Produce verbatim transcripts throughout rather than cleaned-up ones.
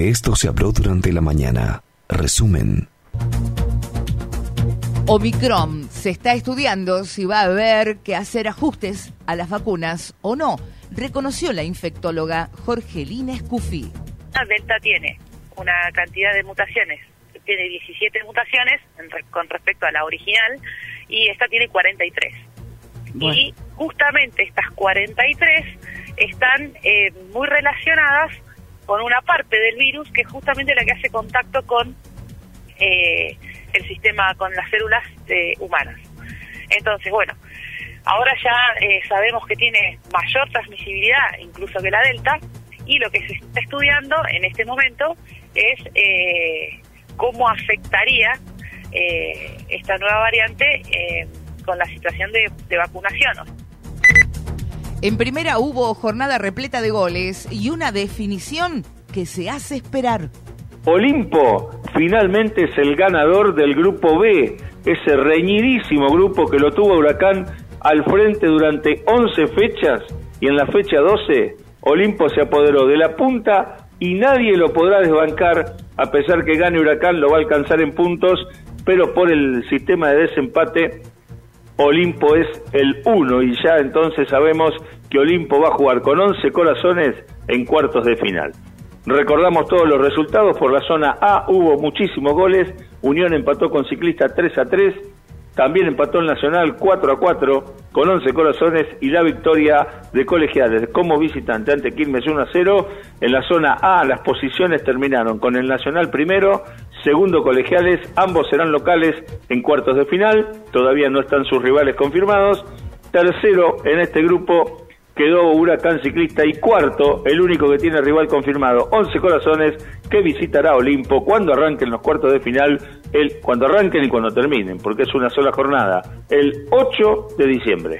De esto se habló durante la mañana. Resumen. Omicron. Se está estudiando si va a haber que hacer ajustes a las vacunas o no, reconoció la infectóloga Jorgelina Escufí. Delta tiene una cantidad de mutaciones, tiene diecisiete mutaciones en re- con respecto a la original, y esta tiene cuarenta y tres. Bueno. Y justamente estas cuarenta y tres están eh, muy relacionadas con una parte del virus que es justamente la que hace contacto con eh, el sistema, con las células eh, humanas. Entonces, bueno, ahora ya eh, sabemos que tiene mayor transmisibilidad incluso que la Delta, y lo que se está estudiando en este momento es eh, cómo afectaría eh, esta nueva variante eh, con la situación de, de vacunación. En primera hubo jornada repleta de goles y una definición que se hace esperar. Olimpo finalmente es el ganador del grupo B, ese reñidísimo grupo que lo tuvo Huracán al frente durante once fechas, y en la fecha doce Olimpo se apoderó de la punta y nadie lo podrá desbancar. A pesar que gane Huracán, lo va a alcanzar en puntos, pero por el sistema de desempate Olimpo es el uno, y ya entonces sabemos que Olimpo va a jugar con once corazones en cuartos de final. Recordamos todos los resultados. Por la zona A hubo muchísimos goles. Unión empató con Ciclista tres a tres, también empató el Nacional cuatro a cuatro con once corazones, y la victoria de Colegiales como visitante ante Quilmes uno a cero. En la zona A las posiciones terminaron con el Nacional primero, segundo Colegiales, ambos serán locales en cuartos de final, todavía no están sus rivales confirmados. Tercero en este grupo quedó Huracán Ciclista, y cuarto, el único que tiene rival confirmado, once corazones, que visitará Olimpo cuando arranquen los cuartos de final, el, cuando arranquen y cuando terminen, porque es una sola jornada, el ocho de diciembre.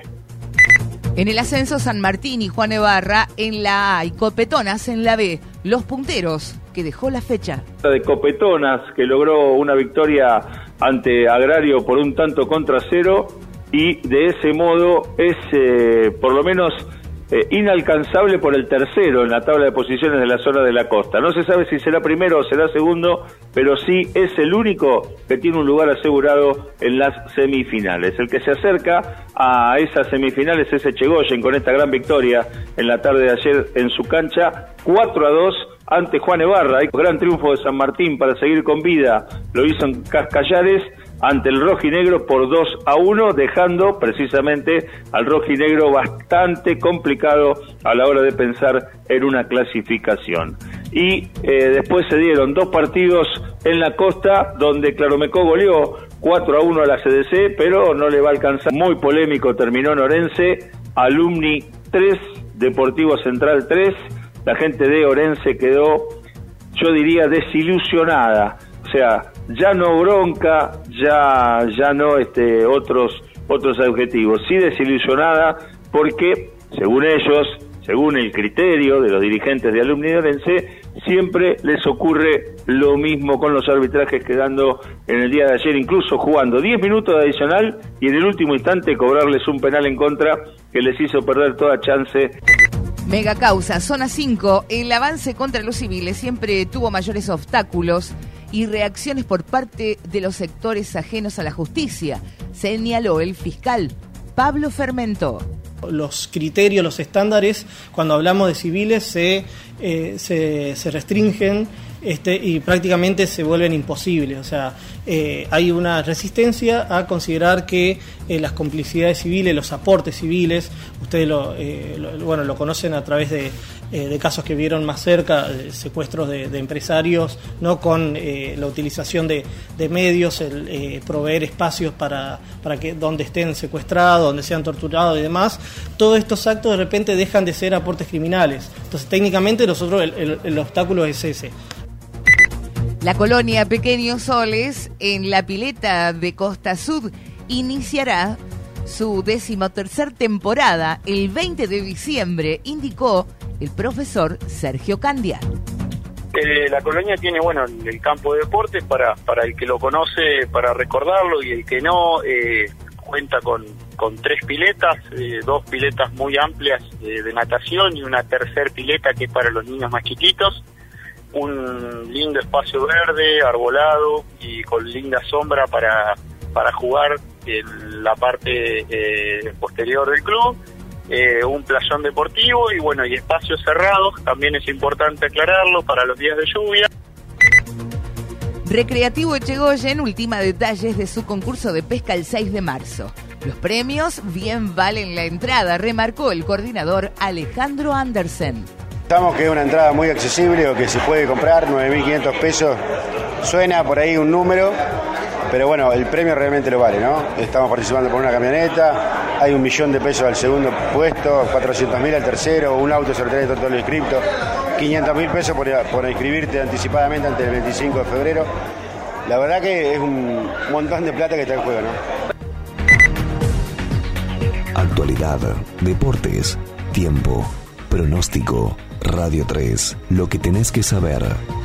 En el ascenso, San Martín y Juan Evarra en la A y Copetonas en la B, los punteros que dejó la fecha. De Copetonas, que logró una victoria ante Agrario por un tanto contra cero, y de ese modo es eh, por lo menos eh, inalcanzable por el tercero en la tabla de posiciones de la zona de la costa. No se sabe si será primero o será segundo, pero sí es el único que tiene un lugar asegurado en las semifinales. El que se acerca a esas semifinales es Echegoyen, con esta gran victoria en la tarde de ayer en su cancha, cuatro a dos ante Juan Evarra. Gran triunfo de San Martín para seguir con vida, lo hizo en Cascallares ante el rojinegro por dos a uno, dejando precisamente al rojinegro bastante complicado a la hora de pensar en una clasificación. Y eh, después se dieron dos partidos en la costa, donde Claromecó goleó cuatro a uno a la C D C, pero no le va a alcanzar. Muy polémico terminó en Orense, Alumni tres, Deportivo Central tres. La gente de Orense quedó, yo diría, desilusionada. O sea, ya no bronca, ya ya no este otros otros adjetivos, sí desilusionada, porque según ellos, según el criterio de los dirigentes de Alumni de Orense, siempre les ocurre lo mismo con los arbitrajes, quedando en el día de ayer incluso jugando diez minutos de adicional y en el último instante cobrarles un penal en contra que les hizo perder toda chance. Mega causa, zona cinco, el avance contra los civiles siempre tuvo mayores obstáculos y reacciones por parte de los sectores ajenos a la justicia, señaló el fiscal Pablo Fermento. Los criterios, los estándares, cuando hablamos de civiles, se, eh, se, se restringen este, y prácticamente se vuelven imposibles. O sea, eh, hay una resistencia a considerar que eh, las complicidades civiles, los aportes civiles, ustedes lo, eh, lo, bueno, lo conocen a través de, eh, de casos que vieron más cerca, eh, secuestros de, de empresarios, no con eh, la utilización de, de medios, el eh, proveer espacios para, para que donde estén secuestrados, donde sean torturados y demás. Todos estos actos de repente dejan de ser aportes criminales. Entonces, técnicamente nosotros el, el, el obstáculo es ese. La colonia Pequeños Soles, en la pileta de Costa Sud, iniciará su decimotercer temporada el veinte de diciembre, indicó el profesor Sergio Candia. Eh, la colonia tiene, bueno, el campo de deportes para, para el que lo conoce, para recordarlo, y el que no, eh, cuenta con, con tres piletas, eh, dos piletas muy amplias eh, de natación y una tercer pileta que es para los niños más chiquitos. un lindo espacio verde, arbolado y con linda sombra para, para jugar en la parte eh, posterior del club, eh, un playón deportivo y bueno, y espacios cerrados, también es importante aclararlo para los días de lluvia. Recreativo Echegoyen ultima detalles de su concurso de pesca el seis de marzo. Los premios bien valen la entrada, remarcó el coordinador Alejandro Andersen. Pensamos que es una entrada muy accesible o que se puede comprar, nueve mil quinientos pesos, suena por ahí un número, pero bueno, el premio realmente lo vale, ¿no? Estamos participando por una camioneta, hay un millón de pesos al segundo puesto, cuatrocientos mil al tercero, un auto sobre tres todo lo inscripto, quinientos mil pesos por, por inscribirte anticipadamente antes del veinticinco de febrero. La verdad que es un montón de plata que está en juego, ¿no? Actualidad, deportes, tiempo, pronóstico, Radio tres, lo que tenés que saber.